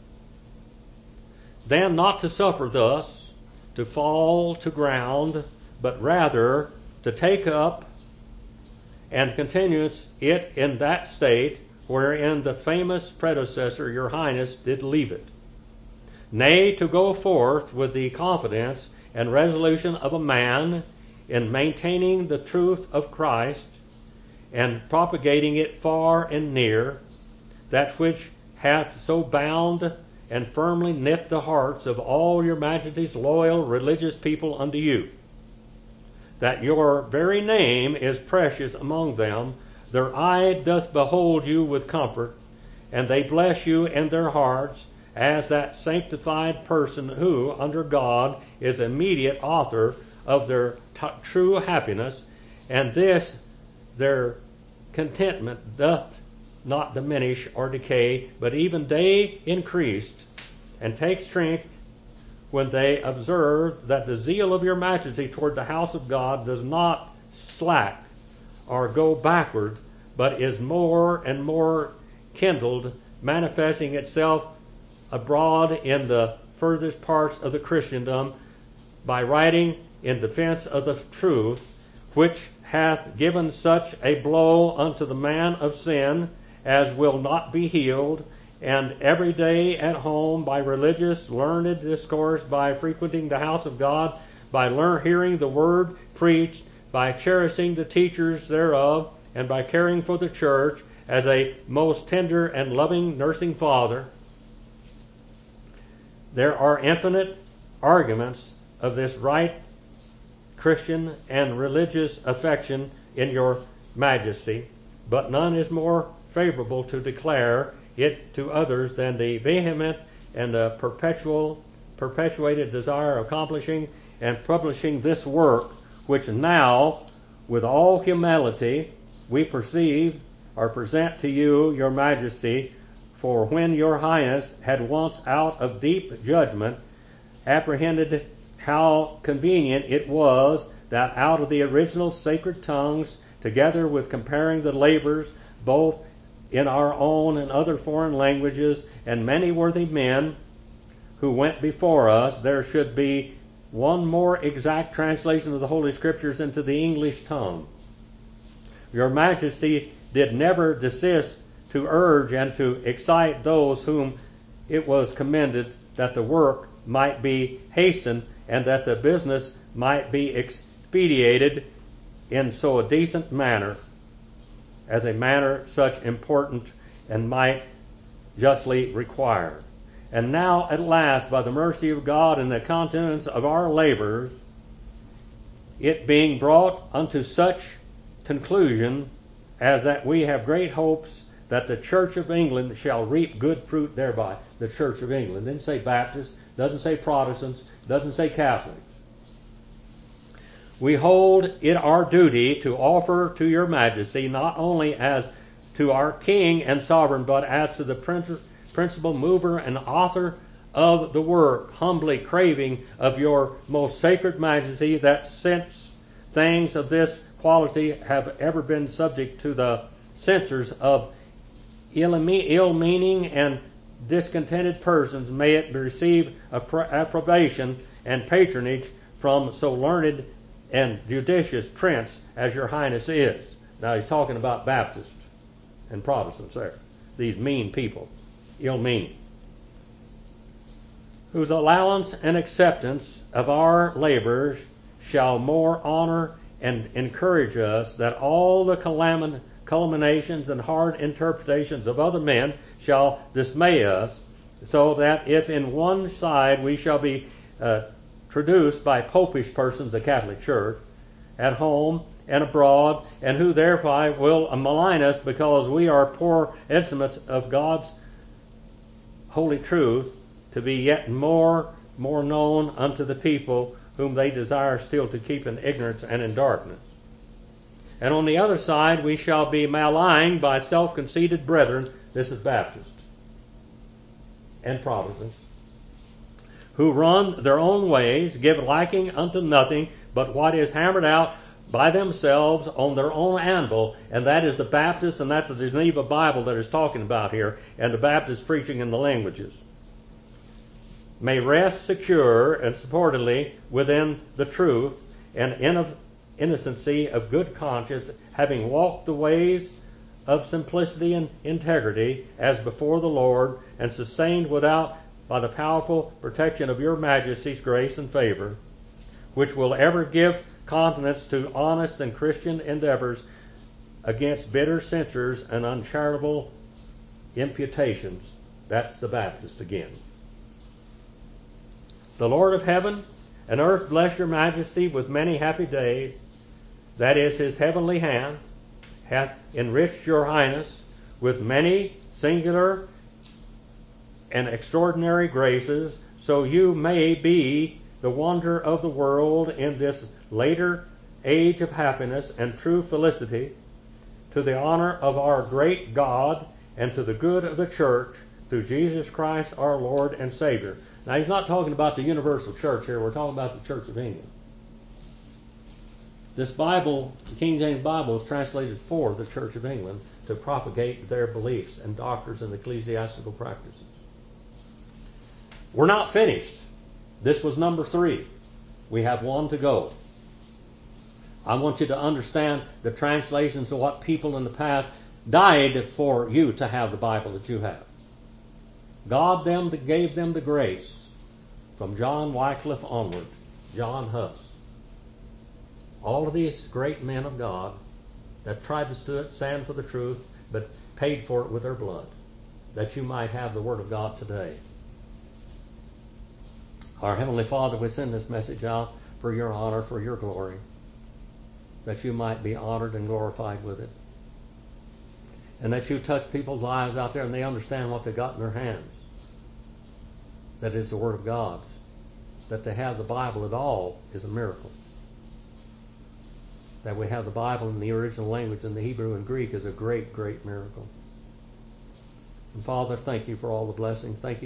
Then not to suffer thus, to fall to ground, but rather to take up and continue it in that state wherein the famous predecessor, your highness, did leave it. Nay, to go forth with the confidence and resolution of a man in maintaining the truth of Christ and propagating it far and near, that which hath so bound and firmly knit the hearts of all your Majesty's loyal religious people unto you, that your very name is precious among them. Their eye doth behold you with comfort, and they bless you in their hearts as that sanctified person who, under God, is immediate author of their t- true happiness, and this their contentment doth not diminish or decay, but even day increased, and take strength when they observe that the zeal of your Majesty toward the house of God does not slack or go backward, but is more and more kindled, manifesting itself abroad in the furthest parts of the Christendom by writing in defense of the truth, which hath given such a blow unto the man of sin as will not be healed, and every day at home by religious learned discourse, by frequenting the house of God, by learn, hearing the word preached, by cherishing the teachers thereof, and by caring for the church as a most tender and loving nursing father. There are infinite arguments of this right Christian and religious affection in your Majesty, but none is more favorable to declare it to others than the vehement and the perpetual, perpetuated desire of accomplishing and publishing this work, which now, with all humility, we perceive or present to you, your Majesty. For when your Highness had once out of deep judgment apprehended how convenient it was that out of the original sacred tongues, together with comparing the labors both in our own and other foreign languages, and many worthy men who went before us, there should be one more exact translation of the Holy Scriptures into the English tongue. Your Majesty did never desist to urge and to excite those whom it was commended that the work might be hastened and that the business might be expedited in so a decent manner as a matter such important and might justly require. And now at last, by the mercy of God and the continuance of our labors, it being brought unto such conclusion as that we have great hopes that the Church of England shall reap good fruit thereby. The Church of England. Didn't say Baptists, doesn't say Protestants, doesn't say Catholics. We hold it our duty to offer to your majesty, not only as to our king and sovereign, but as to the principal mover and author of the work, humbly craving of your most sacred majesty that since things of this quality have ever been subject to the censors of ill-meaning and discontented persons, may it receive approbation and patronage from so learned and judicious prince as your highness is. Now he's talking about Baptists and Protestants there. These mean people, ill-meaning, whose allowance and acceptance of our labors shall more honor and encourage us, that all the calam- culminations and hard interpretations of other men shall dismay us, so that if in one side we shall be uh, traduced by popish persons, the Catholic Church, at home and abroad, and who thereby will malign us because we are poor instruments of God's holy truth, to be yet more more known unto the people whom they desire still to keep in ignorance and in darkness. And on the other side we shall be maligned by self-conceited brethren, this is Baptist and Protestants, who run their own ways, give liking unto nothing but what is hammered out by themselves on their own anvil, and that is the Baptist, and that's the Geneva Bible that is talking about here, and the Baptist preaching in the languages, may rest secure and supportedly within the truth and in innocency of good conscience, having walked the ways of simplicity and integrity as before the Lord, and sustained without by the powerful protection of your majesty's grace and favor, which will ever give countenance to honest and Christian endeavors against bitter censures and uncharitable imputations. That's the Baptist again. The Lord of heaven and earth bless your majesty with many happy days. That is, his heavenly hand hath enriched your highness with many singular and extraordinary graces, so you may be the wonder of the world in this later age of happiness and true felicity, to the honor of our great God and to the good of the church, through Jesus Christ our Lord and Savior. Now he's not talking about the universal church here, we're talking about the Church of England. This Bible, the King James Bible, is translated for the Church of England to propagate their beliefs and doctrines and ecclesiastical practices. We're not finished. This was number three. We have one to go. I want you to understand the translations of what people in the past died for you to have the Bible that you have. God them that gave them the grace, from John Wycliffe onward, John Huss. All of these great men of God that tried to stand, stand for the truth, but paid for it with their blood, that you might have the Word of God today. Our Heavenly Father, we send this message out for your honor, for your glory, that you might be honored and glorified with it. And that you touch people's lives out there and they understand what they've got in their hands. That is the Word of God. That they have the Bible at all is a miracle. That we have the Bible in the original language in the Hebrew and Greek is a great, great miracle. And Father, thank you for all the blessings. Thank you